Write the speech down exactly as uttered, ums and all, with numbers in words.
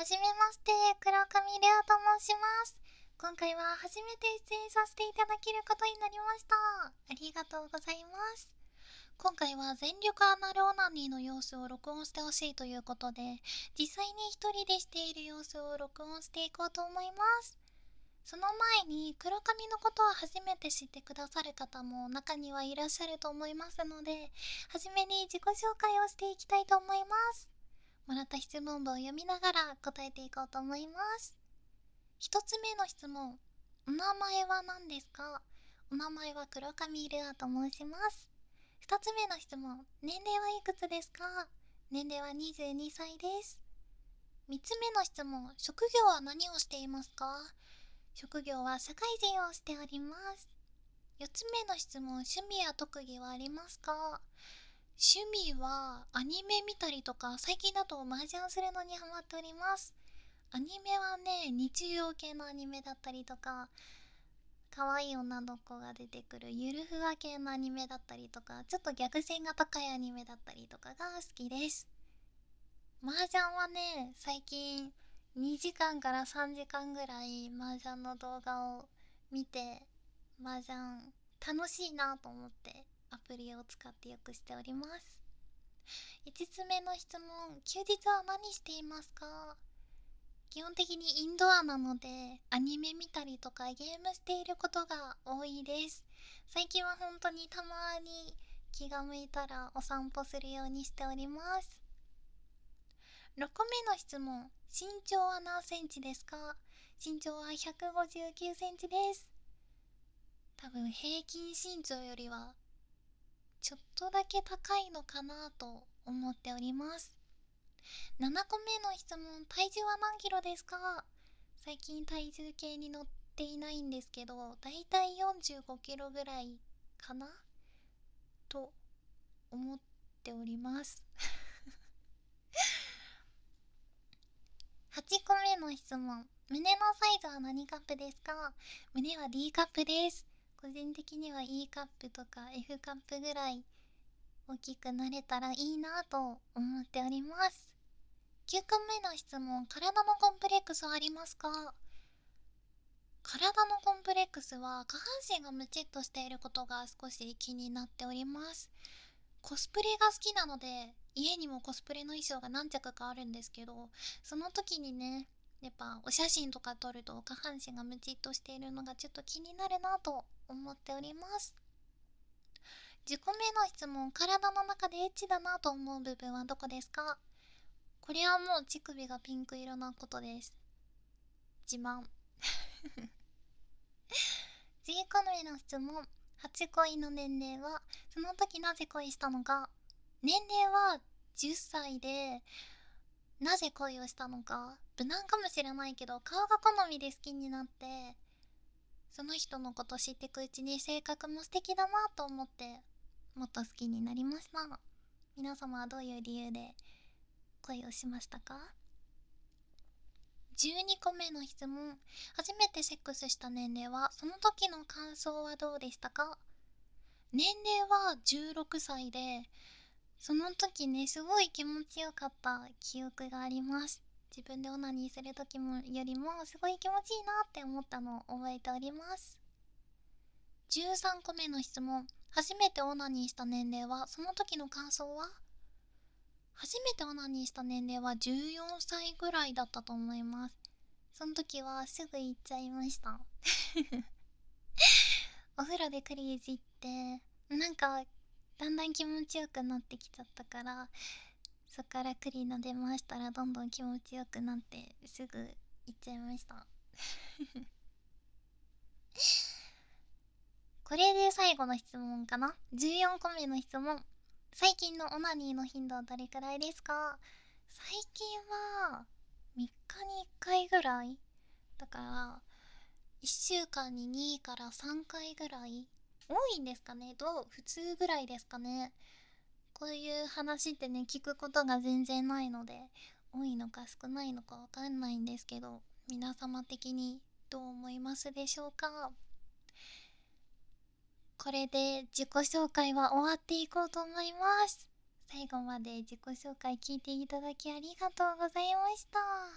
はじめまして、黒髪レアと申します。今回は初めて出演させていただけることになりました。ありがとうございます。今回は全力アナルオナニーの様子を録音してほしいということで、実際に一人でしている様子を録音していこうと思います。その前に黒髪のことを初めて知ってくださる方も中にはいらっしゃると思いますので、はじめに自己紹介をしていきたいと思います。もらった質問文を読みながら答えていこうと思います。一つ目の質問、お名前は何ですか？お名前は黒髪ルアと申します。二つ目の質問、年齢はいくつですか？年齢はにじゅうにさいです。三つ目の質問、職業は何をしていますか？職業は社会人をしております。四つ目の質問、趣味や特技はありますか？趣味はアニメ見たりとか、最近だと麻雀するのにハマっております。アニメはね、日常系のアニメだったりとか、可愛い女の子が出てくるゆるふわ系のアニメだったりとか、ちょっと逆線が高いアニメだったりとかが好きです。麻雀はね、最近にじかんからさんじかんぐらい麻雀の動画を見て、麻雀楽しいなと思ってアプリを使ってよくしております。いつつめの質問、休日は何していますか？基本的にインドアなのでアニメ見たりとかゲームしていることが多いです。最近は本当にたまに気が向いたらお散歩するようにしております。ろくめの質問、身長は何センチですか？身長はひゃくごじゅうきゅうセンチです。多分平均身長よりはちょっとだけ高いのかなと思っております。ななこめの質問、体重は何キロですか？最近体重計に乗っていないんですけど、だいたいよんじゅうごキロぐらいかなと思っております。はちこめの質問、胸のサイズは何カップですか？胸は D カップです。個人的には E カップとか F カップぐらい大きくなれたらいいなと思っております。きゅうこめの質問、体のコンプレックスはありますか？体のコンプレックスは下半身がムチっとしていることが少し気になっております。コスプレが好きなので家にもコスプレの衣装が何着かあるんですけど、その時にね、やっぱお写真とか撮ると下半身がムチっとしているのがちょっと気になるなと思っております。じゅっこめの質問、体の中でエッチだなと思う部分はどこですか？これはもう乳首がピンク色なことです。自慢。じゅういっこめの質問、初恋の年齢は、その時なぜ恋したのか？年齢はじゅっさいで、なぜ恋をしたのか無難かもしれないけど、顔が好みで好きになって、その人のこと知っていくうちに性格も素敵だなと思ってもっと好きになりました。皆様はどういう理由で恋をしましたか？じゅうにこめの質問、初めてセックスした年齢は、その時の感想はどうでしたか？年齢はじゅうろくさいで、その時ね、すごい気持ちよかった記憶があります。自分でオナニーする時もよりもすごい気持ちいいなって思ったのを覚えております。じゅうさんこめの質問、初めてオナニーした年齢は、その時の感想は？初めてオナニーした年齢はじゅうよんさいぐらいだったと思います。その時はすぐ行っちゃいました。お風呂でクリいじって、なんかだんだん気持ちよくなってきちゃったから、そっからクリーの出ましたらどんどん気持ちよくなってすぐ行っちゃいました。これで最後の質問かな。じゅうよんこめの質問、最近のオナニーの頻度はどれくらいですか？最近はみっかにいっかいぐらいだから、いっしゅうかんににからさんかいぐらい。多いんですかね？どう普通ぐらいですかね？こういう話ってね、聞くことが全然ないので、多いのか少ないのかわかんないんですけど、皆様的にどう思いますでしょうか？これで自己紹介は終わっていこうと思います。最後まで自己紹介聞いていただきありがとうございました。